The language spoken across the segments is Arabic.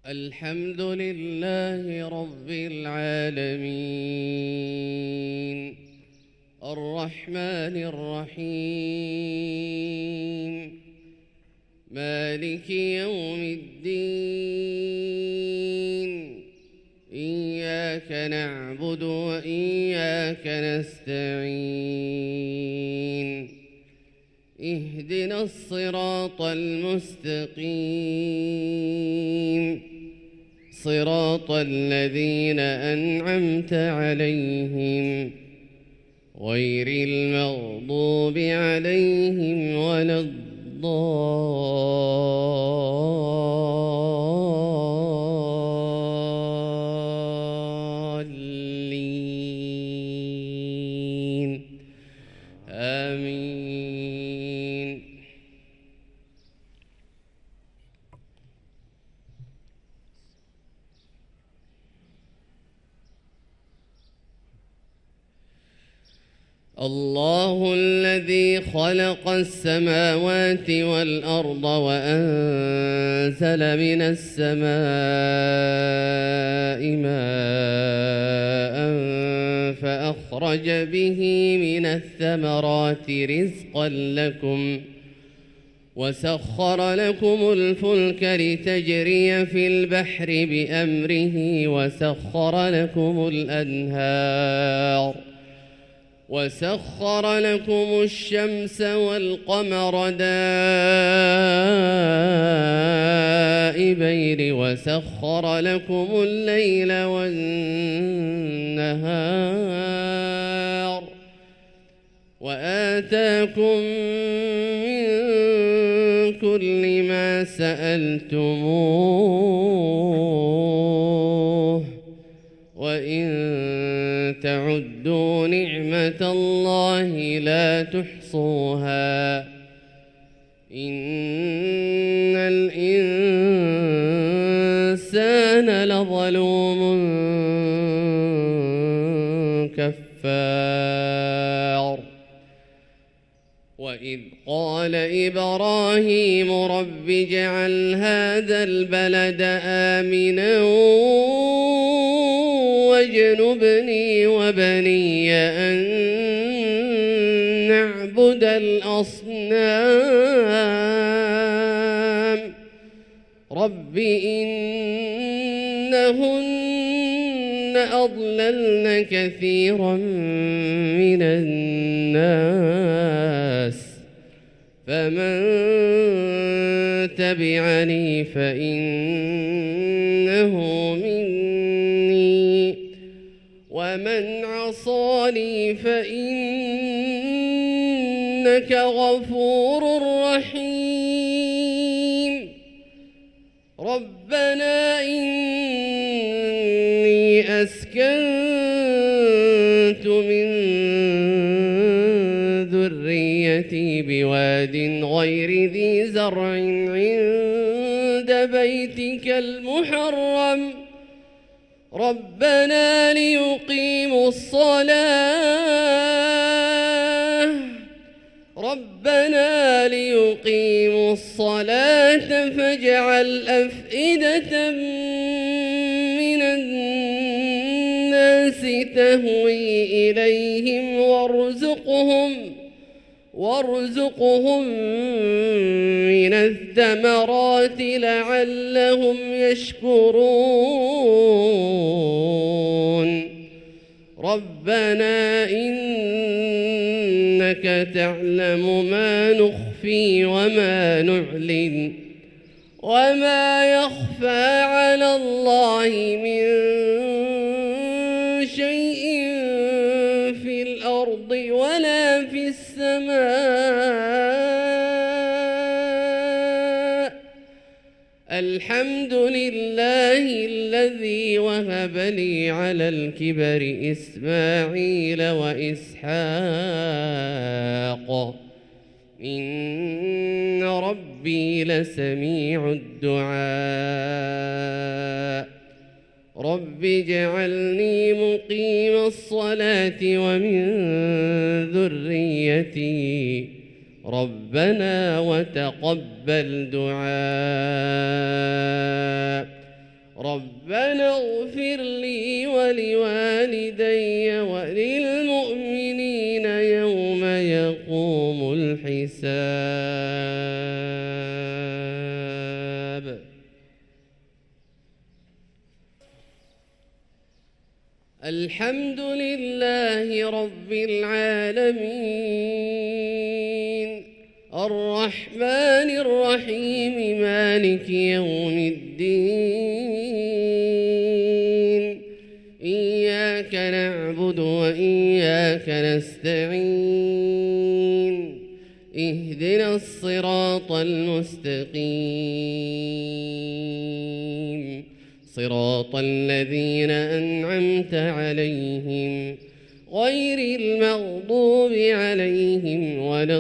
الحمد لله رب العالمين الرحمن الرحيم مالك يوم الدين إياك نعبد وإياك نستعين اهدنا الصراط المستقيم صراط الذين أنعمت عليهم غير المغضوب عليهم ولا الضالين آمين. الله الذي خلق السماوات والأرض وأنزل من السماء ماء فأخرج به من الثمرات رزقا لكم وسخر لكم الفلك لتجري في البحر بأمره وسخر لكم الشمس والقمر دائبين وسخر لكم الليل والنهار وآتاكم من كل ما سألتموه وإن تعدوا نعمة الله لا تحصوها إن الإنسان لظلوم كفار وإذ قال إبراهيم رب اجعل هذا البلد آمنا واجنبني وبني أن نعبد الأصنام رب إنهن أضللن كثيرا من الناس فمن تبعني فإنه مني ومن عصاني فإنك غفور رحيم ربنا إني أسكنت من ذريتي بواد غير ذي زرع عند بيتك المحرم ربنا ليقيموا الصلاة فاجعل أفئدة من الناس تهوي إليهم وارزقهم من الثمرات لعلهم يشكرون ربنا إنك تعلم ما نخفي وما نعلن وما يخفى على الله من شيء في الأرض ولا في السماء الحمد لله الذي وهب لي على الكبر إسماعيل وإسحاق إن ربي لسميع الدعاء رب اجعلني مقيم الصلاة ومن ذريتي ربنا وتقبل دعاء الحمد لله رب العالمين الرحمن الرحيم مالك يوم الدين إياك نعبد وإياك نستعين اهدنا الصراط المستقيم صراط الذين أنعمت عليهم غير المغضوب عليهم ولا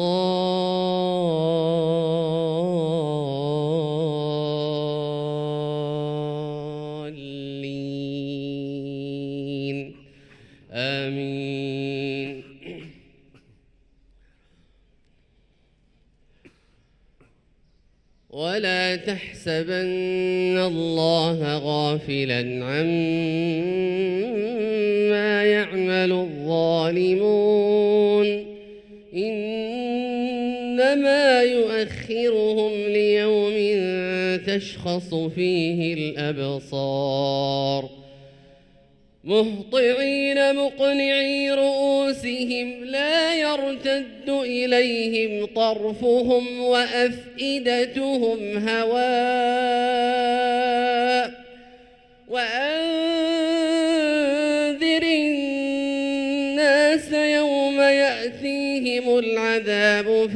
الضالين آمين. ولا تحسبن الله غافلا عما يعمل الظالمون إنما يؤخرهم ليوم تشخص فيه الأبصار مهطعين مقنعي رؤوسهم لا يرتد إليهم طرفهم وأفئدتهم هواء وأنذر الناس يوم يأتيهم العذاب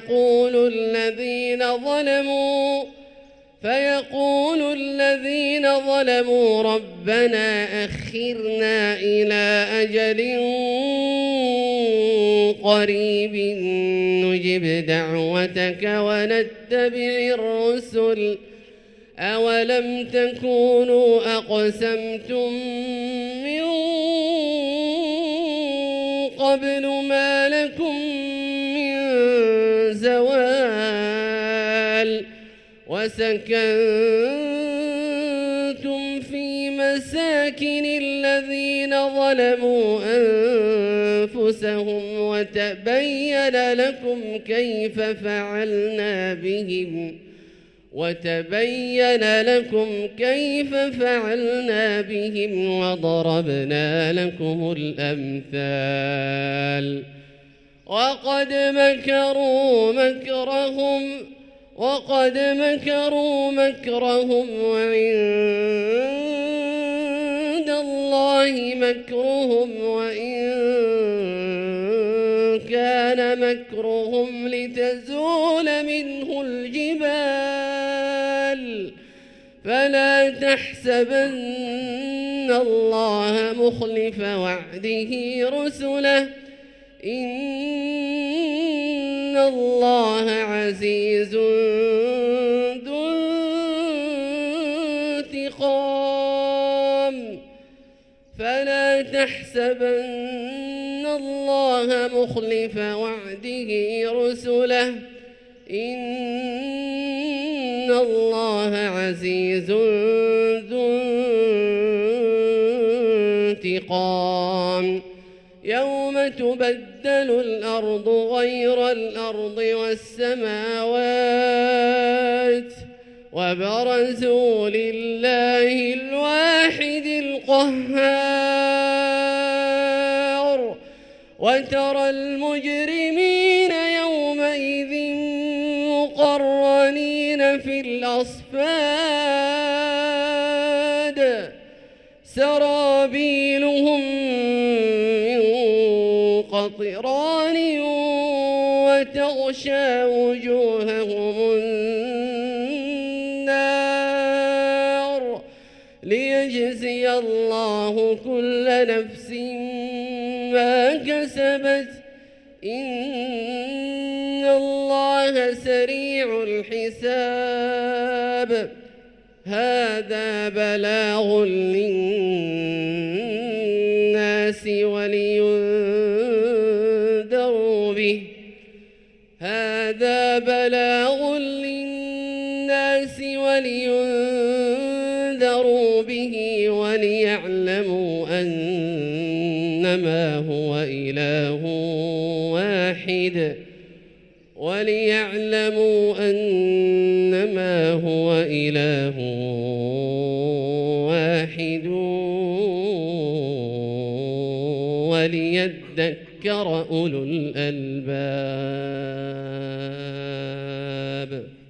فيقول الذين ظلموا ربنا أخرنا إلى أجل قريب نجب دعوتك ونتبع الرسل أولم تكونوا أقسمتم من قبل ما لكم من زوال وسكنتم في مساكن الذين ظلموا أنفسهم وتبين لكم كيف فعلنا بهم وضربنا لكم الأمثال وقد مكروا مكرهم وعند الله مكرهم وإن كان مكرهم لتزول منه الجبال فلا تحسبن الله مخلف وعده رسله إن الله عزيز ذو انتقام فلا تحسبن الله مخلف وعده رسله إن الله عزيز ذو انتقام يوم تبدل الأرض غير الأرض والسماوات وبرزوا لله الواحد القهار وترى المجرمين يومئذ مقرنين في الأصفاد سرابيلهم من قطران وتغشى وجوههم النار ليجزي الله كل نفس ما كسبت إن الله سريع الحساب هذا بلاغ للناس ولينذروا به وليعلموا أنما هو إله واحد وليذكر أولو الألباب.